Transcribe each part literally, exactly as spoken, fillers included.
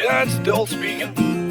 Yeah, it's still speaking.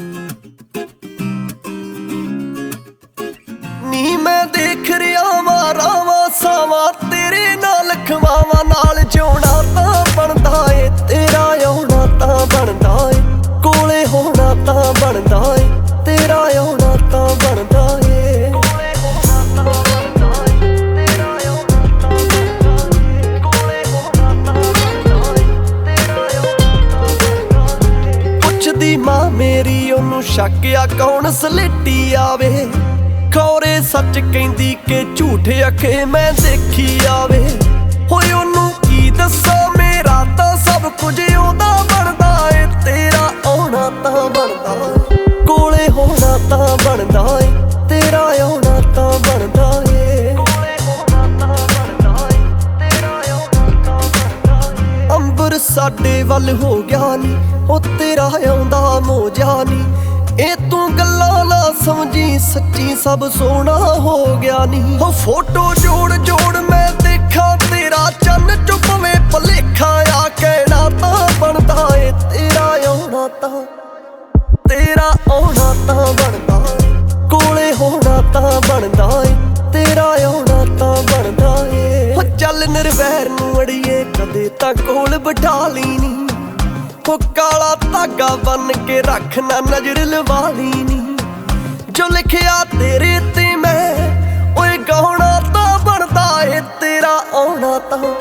ਨੀ मैं देख रिया मारा सावा तेरे नाल खवावा नाल जिउणा तां बनदा ए तेरा आउणा तां बनदा ए कोले होना तां बनदा ए तेरा आउणा तां बनदा ए कोले होना तां बनदा ए तेरा आउणा तां बनदा ए कोले होना तां बनदा ए तेरा आउणा तां बनदा ए पुछदी मां मेरी ओनू शक आ कौन सलेटी आवे खौरे सच कहंदी कि झूठ अखे मैं देखी आवे होए ओनू की दस्सां मेरा तां सब कुछ ओदा बनदा ए तेरा आउणा तां बनदा कोले होना तां बनदा ए तेरा आउणा तां बनदा ए कोले होना तां बनदा ए तेरा आउणा तां बनदा ए अंबर साडे वल हो गया नी ओ तेरा आउंदा मोजा नी ए तू गल्लां ना समझी सच्ची सब सोना हो गया नी हो फोटो जोड़ जोड़ मैं देखा तेरा चन्न चुपवे भलेखा आ कहना तां बनदा ए तेरा आउणा तां तेरा आउणा तां बनदा कोले होना तां बनदा ए तेरा आउणा तां बनदा ए हो चल निर्वैर नूं अड़िए कदे तां कोल बिठा ली नी हो काला धागा बन के रख ना नजर लवा ली नी जो लिखिया तेरे ते मैं ओए गाउणा तां बनदा ए तेरा आउणा तां